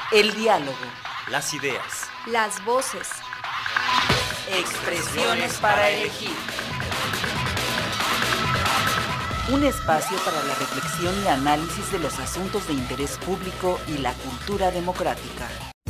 El diálogo. Las ideas. Las voces. Expresiones para elegir. Un espacio para la reflexión y análisis de los asuntos de interés público y la cultura democrática.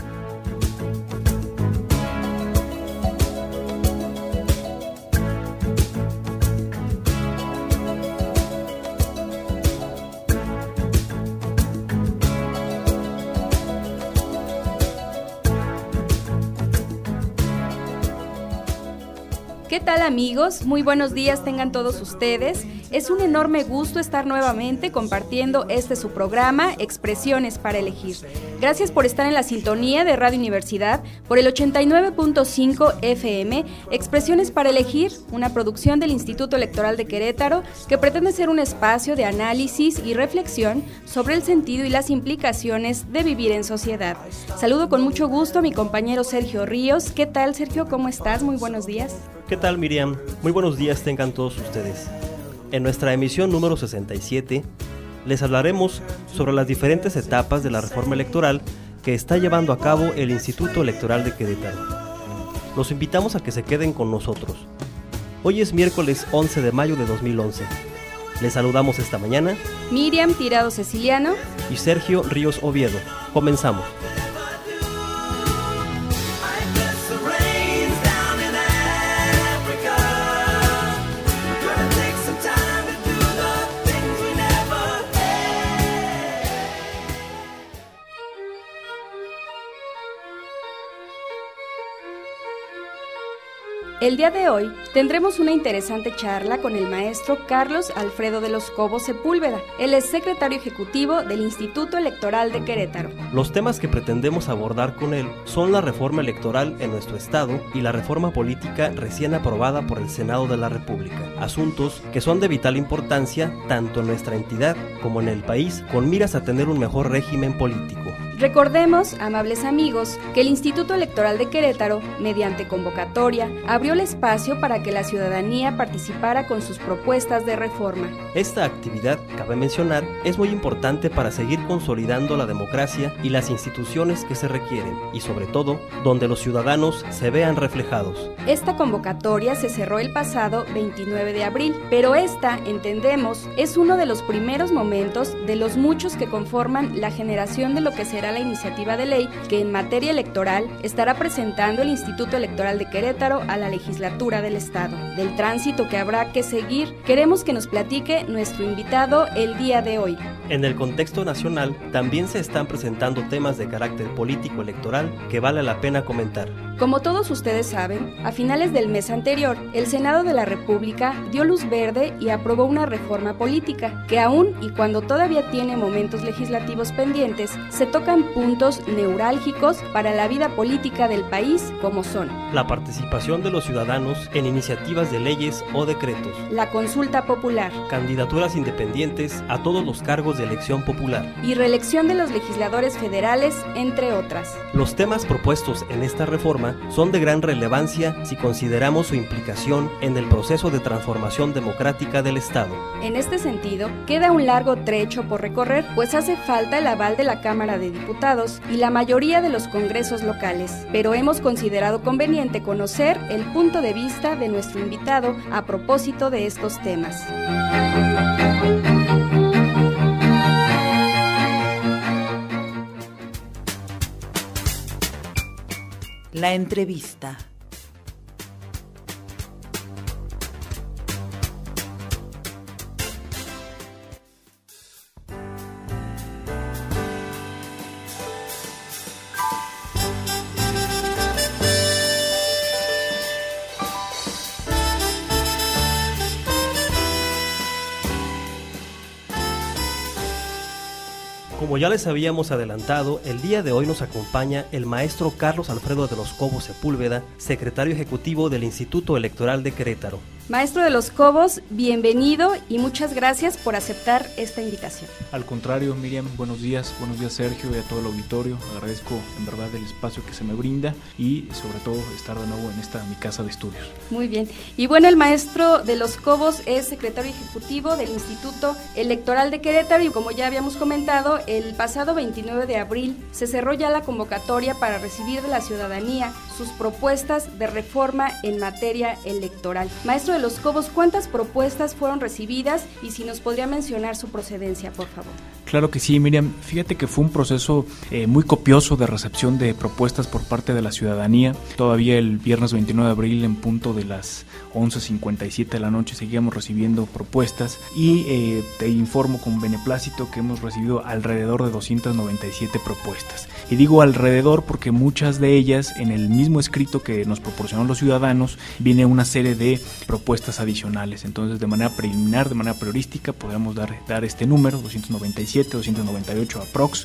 ¿Qué tal, amigos? Muy buenos días tengan todos ustedes. Es un enorme gusto estar nuevamente compartiendo su programa, Expresiones para Elegir. Gracias por estar en la sintonía de Radio Universidad por el 89.5 FM, Expresiones para Elegir, una producción del Instituto Electoral de Querétaro que pretende ser un espacio de análisis y reflexión sobre el sentido y las implicaciones de vivir en sociedad. Saludo con mucho gusto a mi compañero Sergio Ríos. ¿Qué tal, Sergio? ¿Cómo estás? Muy buenos días. ¿Qué tal, Miriam? Muy buenos días tengan todos ustedes. En nuestra emisión número 67, les hablaremos sobre las diferentes etapas de la reforma electoral que está llevando a cabo el Instituto Electoral de Querétaro. Los invitamos a que se queden con nosotros. Hoy es miércoles 11 de mayo de 2011. Les saludamos esta mañana Miriam Tirado Ceciliano y Sergio Ríos Oviedo. Comenzamos. El día de hoy tendremos una interesante charla con el maestro Carlos Alfredo de los Cobos Sepúlveda. Él es secretario ejecutivo del Instituto Electoral de Querétaro. Los temas que pretendemos abordar con él son la reforma electoral en nuestro estado y la reforma política recién aprobada por el Senado de la República. Asuntos que son de vital importancia tanto en nuestra entidad como en el país, con miras a tener un mejor régimen político. Recordemos, amables amigos, que el Instituto Electoral de Querétaro, mediante convocatoria, abrió el espacio para que la ciudadanía participara con sus propuestas de reforma. Esta actividad, cabe mencionar, es muy importante para seguir consolidando la democracia y las instituciones que se requieren, y sobre todo, donde los ciudadanos se vean reflejados. Esta convocatoria se cerró el pasado 29 de abril, pero esta, entendemos, es uno de los primeros momentos de los muchos que conforman la generación de lo que será la iniciativa de ley que en materia electoral estará presentando el Instituto Electoral de Querétaro a la legislatura del Estado. Del tránsito que habrá que seguir, queremos que nos platique nuestro invitado el día de hoy. En el contexto nacional, también se están presentando temas de carácter político electoral que vale la pena comentar. Como todos ustedes saben, a finales del mes anterior, el Senado de la República dio luz verde y aprobó una reforma política que aún y cuando todavía tiene momentos legislativos pendientes, se tocan puntos neurálgicos para la vida política del país, como son la participación de los ciudadanos en iniciativas de leyes o decretos, la consulta popular, candidaturas independientes a todos los cargos de elección popular y reelección de los legisladores federales, entre otras. Los temas propuestos en esta reforma son de gran relevancia si consideramos su implicación en el proceso de transformación democrática del Estado. En este sentido, queda un largo trecho por recorrer, pues hace falta el aval de la Cámara de Diputados y la mayoría de los congresos locales, pero hemos considerado conveniente conocer el punto de vista de nuestro invitado a propósito de estos temas. La entrevista. Como ya les habíamos adelantado, el día de hoy nos acompaña el maestro Carlos Alfredo de los Cobos Sepúlveda, secretario ejecutivo del Instituto Electoral de Querétaro. Maestro de los Cobos, bienvenido y muchas gracias por aceptar esta invitación. Al contrario, Miriam, buenos días Sergio y a todo el auditorio. Agradezco en verdad el espacio que se me brinda y sobre todo estar de nuevo en esta mi casa de estudios. Muy bien. Y bueno, el maestro de los Cobos es secretario ejecutivo del Instituto Electoral de Querétaro y como ya habíamos comentado, el pasado 29 de abril se cerró ya la convocatoria para recibir de la ciudadanía sus propuestas de reforma en materia electoral. Maestro de los Cobos, ¿cuántas propuestas fueron recibidas y si nos podría mencionar su procedencia, por favor? Claro que sí, Miriam. Fíjate que fue un proceso muy copioso de recepción de propuestas por parte de la ciudadanía. Todavía el viernes 29 de abril, en punto de las 11:57 de la noche, seguíamos recibiendo propuestas y te informo con beneplácito que hemos recibido alrededor de 297 propuestas. Y digo alrededor porque muchas de ellas, en el mismo escrito que nos proporcionaron los ciudadanos, viene una serie de propuestas adicionales. Entonces, de manera preliminar, de manera priorística, podríamos dar este número, 297, 298 aprox.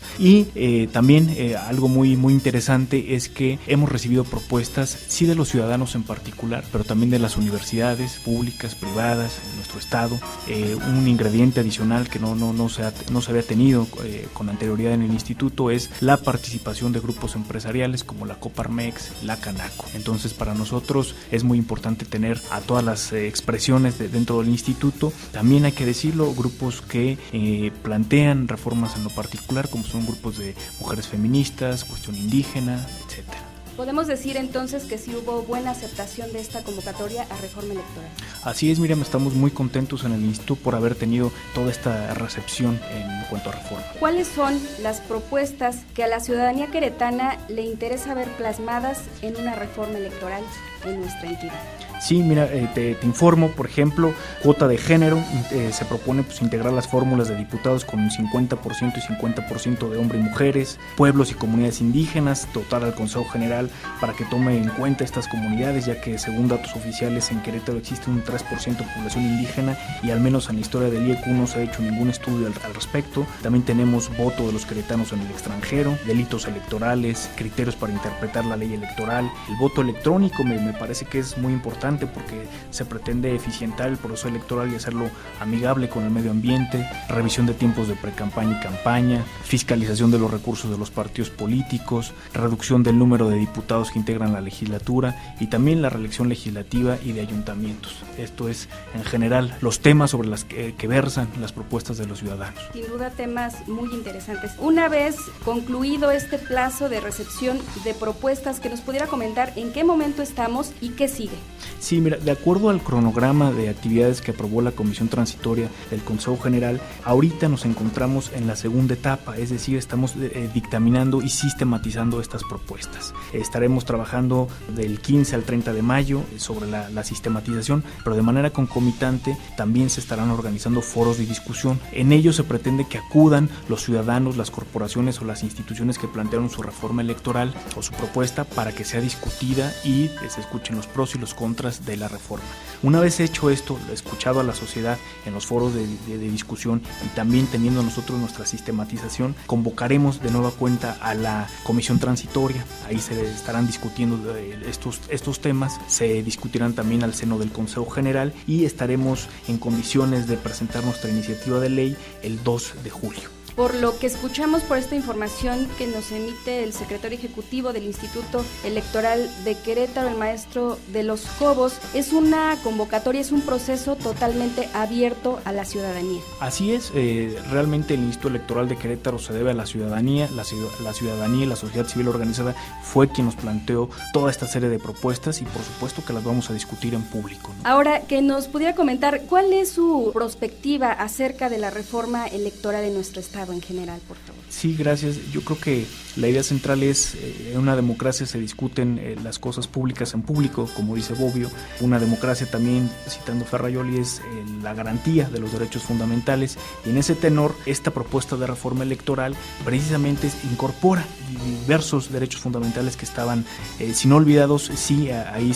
Y también algo muy interesante es que hemos recibido propuestas, sí de los ciudadanos en particular, pero también de las universidades públicas, privadas, en nuestro estado. Un ingrediente adicional que no se había tenido con anterioridad en el instituto es la participación de grupos empresariales como la Coparmex, la Canaco. Entonces, para nosotros es muy importante tener a todas las expresiones dentro del instituto. También hay que decirlo, grupos que plantean reformas en lo particular, como son grupos de mujeres feministas, cuestión indígena, etcétera. ¿Podemos decir entonces que sí hubo buena aceptación de esta convocatoria a reforma electoral? Así es, Miriam, estamos muy contentos en el instituto por haber tenido toda esta recepción en cuanto a reforma. ¿Cuáles son las propuestas que a la ciudadanía queretana le interesa ver plasmadas en una reforma electoral en nuestra entidad? Sí, mira, te informo, por ejemplo, cuota de género, se propone integrar las fórmulas de diputados con un 50% y 50% de hombres y mujeres, pueblos y comunidades indígenas, dotar al Consejo General para que tome en cuenta estas comunidades, ya que según datos oficiales en Querétaro existe un 3% de población indígena y al menos en la historia del IECU no se ha hecho ningún estudio al respecto. También tenemos voto de los queretanos en el extranjero, delitos electorales, criterios para interpretar la ley electoral, el voto electrónico me parece que es muy importante porque se pretende eficientar el proceso electoral y hacerlo amigable con el medio ambiente, revisión de tiempos de precampaña y campaña, fiscalización de los recursos de los partidos políticos, reducción del número de diputados que integran la legislatura y también la reelección legislativa y de ayuntamientos. Esto es, en general, los temas sobre los que versan las propuestas de los ciudadanos. Sin duda, temas muy interesantes. Una vez concluido este plazo de recepción de propuestas, que nos pudiera comentar en qué momento estamos y qué sigue. Sí, mira, de acuerdo al cronograma de actividades que aprobó la Comisión Transitoria del Consejo General, ahorita nos encontramos en la segunda etapa, es decir, estamos dictaminando y sistematizando estas propuestas. Estaremos trabajando del 15 al 30 de mayo sobre la sistematización, pero de manera concomitante también se estarán organizando foros de discusión. En ellos se pretende que acudan los ciudadanos, las corporaciones o las instituciones que plantearon su reforma electoral o su propuesta para que sea discutida y se escuchen los pros y los contras de la reforma. Una vez hecho esto, escuchado a la sociedad en los foros de discusión y también teniendo nosotros nuestra sistematización, convocaremos de nueva cuenta a la Comisión Transitoria. Ahí se estarán discutiendo estos temas, se discutirán también al seno del Consejo General y estaremos en condiciones de presentar nuestra iniciativa de ley el 2 de julio. Por lo que escuchamos por esta información que nos emite el secretario ejecutivo del Instituto Electoral de Querétaro, el maestro de los Cobos, es una convocatoria, es un proceso totalmente abierto a la ciudadanía. Así es, realmente el Instituto Electoral de Querétaro se debe a la ciudadanía, la ciudadanía y la sociedad civil organizada fue quien nos planteó toda esta serie de propuestas y por supuesto que las vamos a discutir en público, ¿no? Ahora, que nos pudiera comentar cuál es su perspectiva acerca de la reforma electoral en nuestro estado en general, por favor. Sí, gracias. Yo creo que la idea central es, en una democracia se discuten las cosas públicas en público, como dice Bobbio. Una democracia también, citando Ferrajoli, es la garantía de los derechos fundamentales. Y en ese tenor, esta propuesta de reforma electoral precisamente incorpora diversos derechos fundamentales que estaban, si no olvidados, sí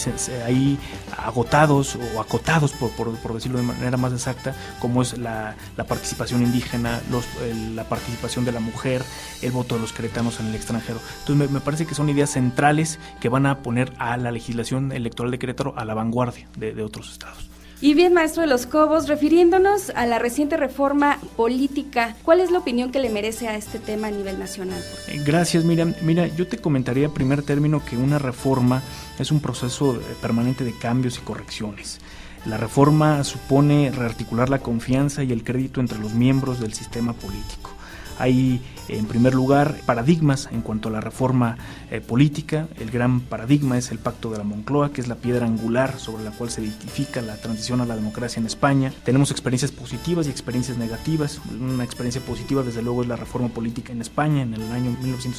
ahí agotados o acotados, por decirlo de manera más exacta, como es la participación indígena, la participación de la mujer, el voto de los queretanos en el extranjero. Entonces me parece que son ideas centrales que van a poner a la legislación electoral de Querétaro a la vanguardia de otros estados. Y bien, maestro de los Cobos, refiriéndonos a la reciente reforma política, ¿cuál es la opinión que le merece a este tema a nivel nacional? Gracias, Miriam. Mira, yo te comentaría en primer término que una reforma es un proceso permanente de cambios y correcciones. La reforma supone rearticular la confianza y el crédito entre los miembros del sistema político. Hay, en primer lugar, paradigmas en cuanto a la reforma política. El gran paradigma es el Pacto de la Moncloa, que es la piedra angular sobre la cual se edifica la transición a la democracia en España. Tenemos experiencias positivas y experiencias negativas. Una experiencia positiva, desde luego, es la reforma política en España en el año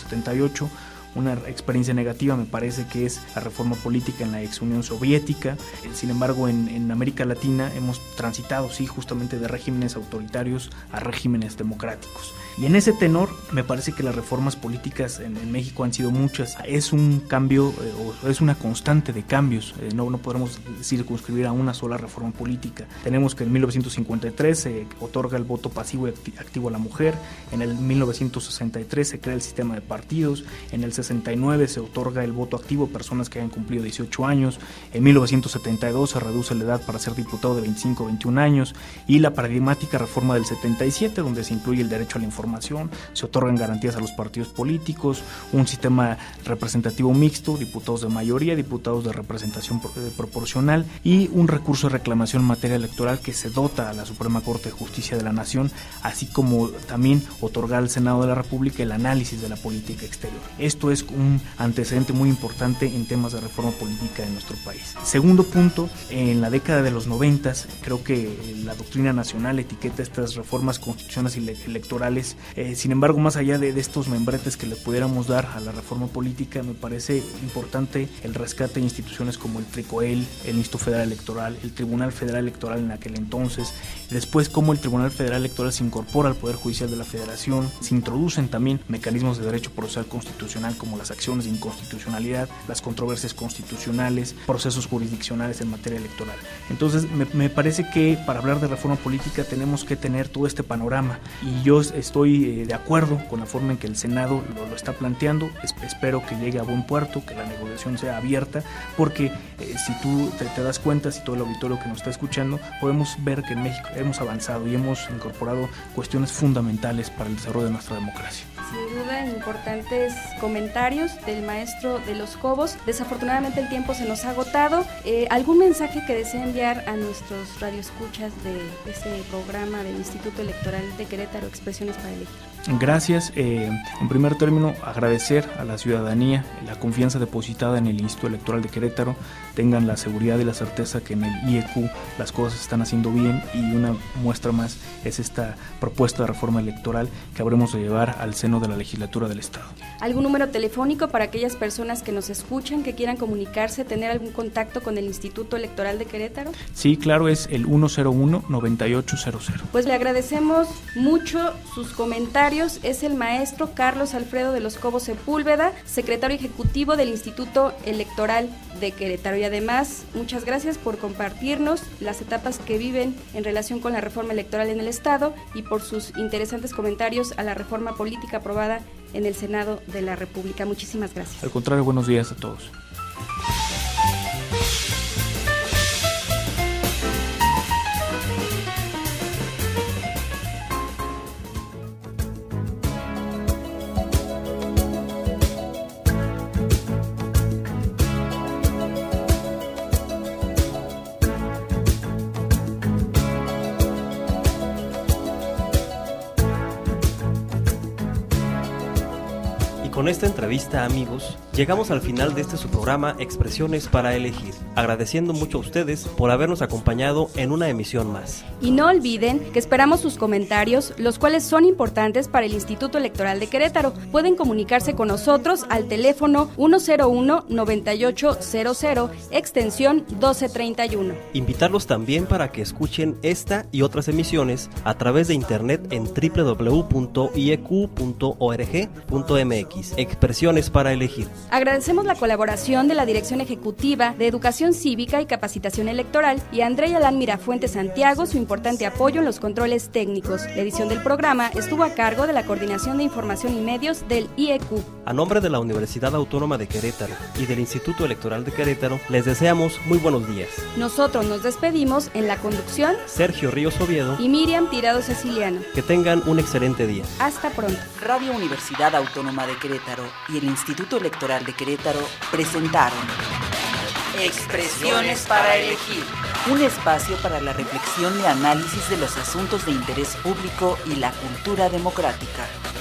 1978. Una experiencia negativa me parece que es la reforma política en la ex Unión Soviética. Sin embargo, en América Latina hemos transitado, sí, justamente de regímenes autoritarios a regímenes democráticos. Y en ese tenor, me parece que las reformas políticas en México han sido muchas. Es un cambio, o es una constante de cambios. No podemos circunscribir a una sola reforma política. Tenemos que en 1953 se otorga el voto pasivo y activo a la mujer. En el 1963 se crea el sistema de partidos. En el 69 se otorga el voto activo a personas que hayan cumplido 18 años. En 1972 se reduce la edad para ser diputado de 25 a 21 años. Y la paradigmática reforma del 77, donde se incluye el derecho a la información, se otorgan garantías a los partidos políticos, un sistema representativo mixto, diputados de mayoría, diputados de representación proporcional y un recurso de reclamación en materia electoral que se dota a la Suprema Corte de Justicia de la Nación, así como también otorgar al Senado de la República el análisis de la política exterior. Esto es un antecedente muy importante en temas de reforma política en nuestro país. Segundo punto, en la década de los 90, creo que la doctrina nacional etiqueta estas reformas constitucionales y electorales. Sin embargo, más allá de estos membretes que le pudiéramos dar a la reforma política, me parece importante el rescate de instituciones como el TRICOEL, el Instituto Federal Electoral, el Tribunal Federal Electoral en aquel entonces, después cómo el Tribunal Federal Electoral se incorpora al Poder Judicial de la Federación, se introducen también mecanismos de derecho procesal constitucional como las acciones de inconstitucionalidad, las controversias constitucionales, procesos jurisdiccionales en materia electoral. Entonces, me parece que para hablar de reforma política tenemos que tener todo este panorama, y yo estoy de acuerdo con la forma en que el Senado lo está planteando. Espero que llegue a buen puerto, que la negociación sea abierta, porque si tú te das cuenta, si todo el auditorio que nos está escuchando, podemos ver que en México hemos avanzado y hemos incorporado cuestiones fundamentales para el desarrollo de nuestra democracia. Sin duda, importantes comentarios del maestro de los Cobos. Desafortunadamente el tiempo se nos ha agotado. ¿Algún mensaje que desea enviar a nuestros radioescuchas de este programa del Instituto Electoral de Querétaro, Expresiones para Elegir? Gracias. En primer término, agradecer a la ciudadanía la confianza depositada en el Instituto Electoral de Querétaro. Tengan la seguridad y la certeza que en el IEQ las cosas se están haciendo bien, y una muestra más es esta propuesta de reforma electoral que habremos de llevar al seno de la legislatura del Estado. ¿Algún número telefónico para aquellas personas que nos escuchan, que quieran comunicarse, tener algún contacto con el Instituto Electoral de Querétaro? Sí, claro, es el 101-9800. Pues le agradecemos mucho sus comentarios. Es el maestro Carlos Alfredo de los Cobos Sepúlveda, secretario ejecutivo del Instituto Electoral de Querétaro. Y además, muchas gracias por compartirnos las etapas que viven en relación con la reforma electoral en el Estado, y por sus interesantes comentarios a la reforma política aprobada en el Senado de la República. Muchísimas gracias. Al contrario, buenos días a todos. Con esta entrevista, amigos, llegamos al final de este su programa Expresiones para Elegir, agradeciendo mucho a ustedes por habernos acompañado en una emisión más. Y no olviden que esperamos sus comentarios, los cuales son importantes para el Instituto Electoral de Querétaro. Pueden comunicarse con nosotros al teléfono 101-9800, extensión 1231. Invitarlos también para que escuchen esta y otras emisiones a través de internet en www.ieq.org.mx. Expresiones para elegir. Agradecemos la colaboración de la Dirección Ejecutiva de Educación Cívica y Capacitación Electoral y a Andrea Alán Mirafuentes Santiago su importante apoyo en los controles técnicos. La edición del programa estuvo a cargo de la Coordinación de Información y Medios del IEQ. A nombre de la Universidad Autónoma de Querétaro y del Instituto Electoral de Querétaro, les deseamos muy buenos días. Nosotros nos despedimos en la conducción Sergio Ríos Oviedo y Miriam Tirado Ceciliano. Que tengan un excelente día. Hasta pronto. Radio Universidad Autónoma de Querétaro y el Instituto Electoral de Querétaro presentaron Expresiones para elegir, un espacio para la reflexión y análisis de los asuntos de interés público y la cultura democrática.